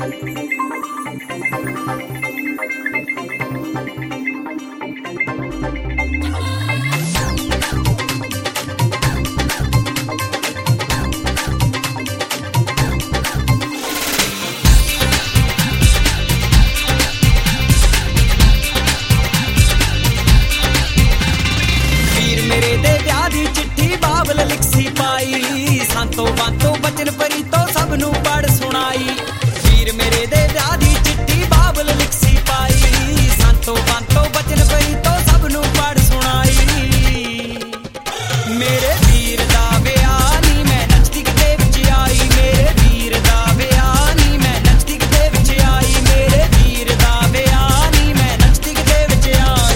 ਸੰਤੋਂ ਬਾਤੋਂ ਬਚਨ ਪਰੀ ਤੋਂ ਸਭ ਨੂੰ ਪੜ ਸੁਣਾਈ। ਵੀਰ ਮੇਰੇ ਦੇ ਵਿਆਹ ਦੀ ਚਿੱਠੀ ਬਾਬਲ ਲਿਖੀ ਪਾਈ। ਸੰਤੋਂ ਬਾਤੋਂ ਬਚਨ ਪਰੀ ਤੋਂ ਸਭ ਨੂੰ ਪੜ ਸੁਣਾਈ। ਮੇਰੇ ਵੀਰ ਦਾ ਵਿਆਹ ਨੀ ਮੈਂ ਨੱਚਦੀ ਕਿਤੇ ਵਿੱਚ ਆਈ। ਮੇਰੇ ਵੀਰ ਦਾ ਵਿਆਹ ਨੀ ਮੈਂ ਨੱਚਦੀ ਕਿਤੇ ਵਿੱਚ ਆਈ। ਮੇਰੇ ਵੀਰ ਦਾ ਵਿਆਹ ਨੀ ਮੈਂ ਨੱਚਦੀ ਕਿਤੇ ਵਿੱਚ ਆਈ।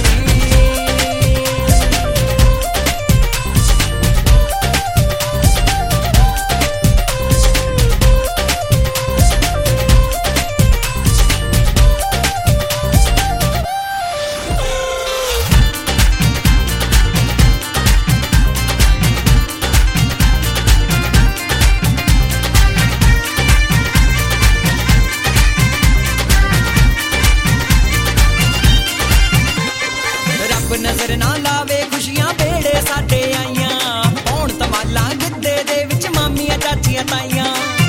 ਨਜ਼ਰ ਨਾ ਲਾਵੇ ਖੁਸ਼ੀਆਂ ਬੇੜੇ ਸਾਡੇ ਆਈਆਂ। ਹੁਣ ਤਮਾਲਾ ਗਿੱਧੇ ਦੇ ਵਿੱਚ ਮਾਮੀਆਂ ਚਾਚੀਆਂ ਤਾਈਆਂ।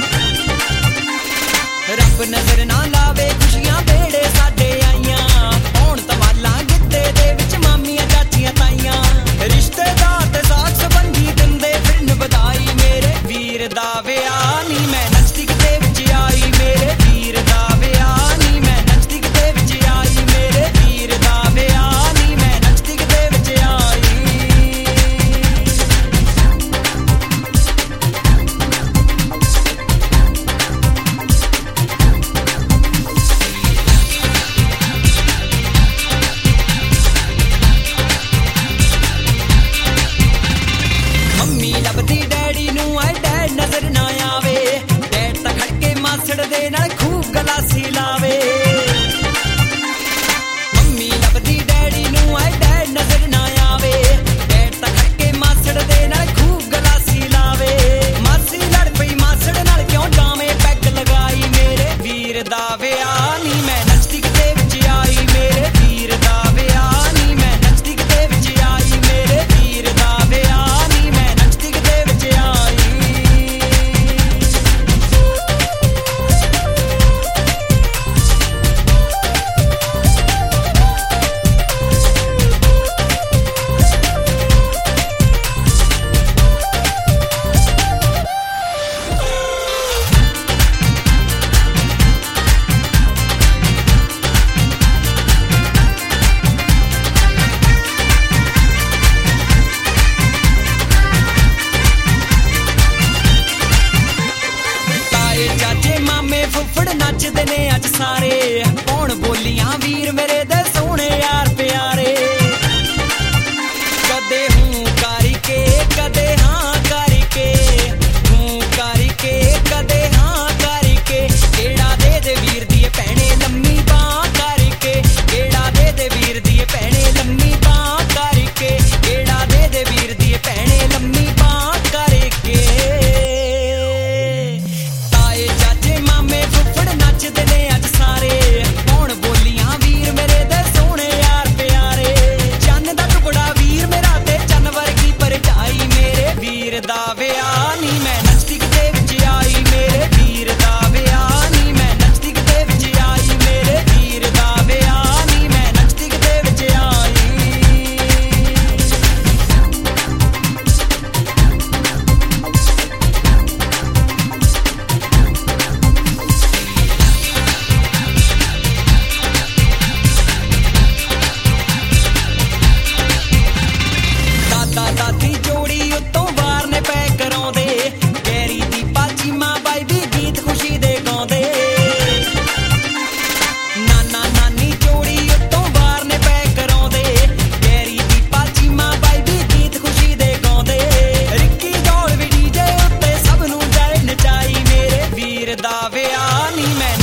ਰੱਬ ਨਜ਼ਰ ਨਾ ਲਾਵੇ ਖੁਸ਼ੀਆਂ ਬੇੜੇ ਸਾਡੇ ਆਈਆਂ। ਹੁਣ ਤਮਾਲਾ ਗਿੱਧੇ ਦੇ ਵਿੱਚ ਮਾਮੀਆਂ ਚਾਚੀਆਂ ਤਾਈਆਂ। ਰਿਸ਼ਤੇਦਾਰ ਤੇ ਸਾਥ ਸੰਬੰਧੀ ਦਿੰਦੇ ਫਿਰਨ ਵਧਾਈ। ਮੇਰੇ ਵੀਰ ਦਾ ਵਿਆਹ ਨੀ ਮੈਂ ਨੱਚਦੀ ਕਿਤੇ ਵਿੱਚ ਆਈ। ਮੇਰੇ ਵੀਰ ਦਾ ਵਿਆਹ ਨੀ ਮੈਂ ਨੱਚਦੀ ਕਿਤੇ ਵਿੱਚ ਆਈ। ਮੇਰੇ ਵੀਰ ਦਾ ਵਿਆਹ ਲੱਭਦੀ ਡੈਡੀ ਨੂੰ ਆਏ ਡੈਡ ਨਜ਼ਰ ਨਾ ਆਵੇ। ਡੈਡ ਤਾਂ ਖੜ ਕੇ ਮਾਸੜ ਦੇ ਨਾਲ ਖੂਬ ਗਲਾਸੀ ਲਾਵੇ। ਮੰਮੀ ਲੱਭਦੀ ਡੈਡੀ ਨੂੰ ਆਏ ਡੈਡ ਨਜ਼ਰ ਨਾ ਆਵੇ। ਡੈਡ ਤਾਂ ਖੜ ਕੇ ਮਾਸੜ ਦੇ ਨਾਲ ਖੂਬ ਗਲਾਸੀ ਲਾਵੇ। ਮਾਸੀ ਲੜ ਪਈ ਮਾਸੜ ਨਾਲ ਕਿਉਂ ਡਾਵੇਂ ਪੈਗ ਲਗਾਈ। ਮੇਰੇ ਵੀਰ ਦਾ ਵਿਆਹ ਨੀ ਮੈਂ ਨੱਚਦੀ ਕਿਤੇ ਵਿੱਚ ਆਈ। ਮੇਰੇ ਵੀਰ ਦਾ ਵਿਆਹ ਨੀ ਮੈਂ ਨੱਚਦੀ ਕਿਤੇ ਵਿੱਚ ਆਈ। ਮੇਰੇ ਵੀਰ ਦਾ ਵਿਆਹ ਨੀ ਮੈਂ ਫੁੱਫੜ ਨੱਚਦੇ ਨੇ ਅੱਜ ਸਾਰੇ। ਕੌਣ ਬੋਲੀਆਂ ਵੀਰ ਮੇਰੇ ਦੇ ਸੋਹਣੇ ਯਾਰ ਪਿਆਰੇ। ਕਦੇ ਹੂੰ ਕਰਕੇ ਕਦੇ ਹਾਂ ਕਰਕੇ। ਹੂੰ ਕਰਕੇ ਕਦੇ ਹਾਂ ਕਰਕੇ। ਕਿਹੜਾ ਦੇ ਵੀਰ ਦੀ ਭੈਣੇ ਲੰਮੀ ਬਾਂਹ ਕਰਕੇ। ਕਿਹੜਾ ਦੇ ਵੀਰ ਦੀ ਭੈਣੇ ਲੰਮੀ ਬਾਂਹ ਕਰਕੇ। ਕਿਹੜਾ ਦੇ ਵੀਰ ਦੀ ਭੈਣੇ ਲੰਮੀ ਬਾਂਹ ਕਰਕੇ। ਤਾਏ ਚਾਚੇ ਮਾਮੇ ਫੁੱਫੜ ਨੱਚਦੇ ਨੇ ਅੱਜ ਸਾਰੇ। ਕੌਣ ਬੋਲੀਆਂ ਵੀਰ ਮੇਰੇ ਦੇ ਸੋਹਣੇ ਯਾਰ ਪਿਆਰੇ। ਚੰਨ ਦਾ ਟੁਕੜਾ ਵੀਰ ਮੇਰਾ ਤੇ ਚੰਨ ਵਰਗੀ ਭਰਜਾਈ। ਮੇਰੇ ਵੀਰ ਦਾ ਵਿਆਹ ਨੀ ਮੈਂ ਨੱਚਦੀ ਕਿਤੇ ਵਿੱਚ ਆਈ। ਮੇਰੇ ਵੀਰ ਦਾ ਵਿਆਹ ਨੀ ਮੈਂ ਨੱਚਦੀ ਕਿਤੇ ਵਿੱਚ ਆਈ। ਮੇਰੇ ਵੀਰ ਦਾ ਵਿਆਹ ਨੀ ਮੈਂ ਨੱਚਦੀ ਕਿਤੇ ਵਿੱਚ ਆਈ। ਦਾਦਾ ਦਾਦੀ ਜੋੜੀ ਉੱਤੋਂ ਵਾਰ ਨੇ ਪੈ ਕਰਾਉਂਦੇ। ਗੈਰੀ ਦੀ ਪਾਚੀ ਮਾਂ ਬਾਈ ਵੀ ਗੀਤ ਖੁਸ਼ੀ ਦੇ ਗਾਉਂਦੇ। ਨਾਨਾ ਨਾਨੀ ਜੋੜੀ ਉੱਤੋਂ ਵਾਰ ਨੇ ਪੈ ਕਰਾਉਂਦੇ। ਗੈਰੀ ਦੀ ਪਾਚੀ ਮਾਂ ਬਾਈ ਵੀ ਗੀਤ ਖੁਸ਼ੀ ਦੇ ਗਾਉਂਦੇ। ਰਿੱਕੀ ਦੌੜ ਵੀ ਡੀਜੇ ਉੱਤੇ ਸਭ ਨੂੰ ਜਾਏ ਨਚਾਈ। ਮੇਰੇ ਵੀਰ ਦਾ ਵਿਆਹ ਨੀ ਮੈਂ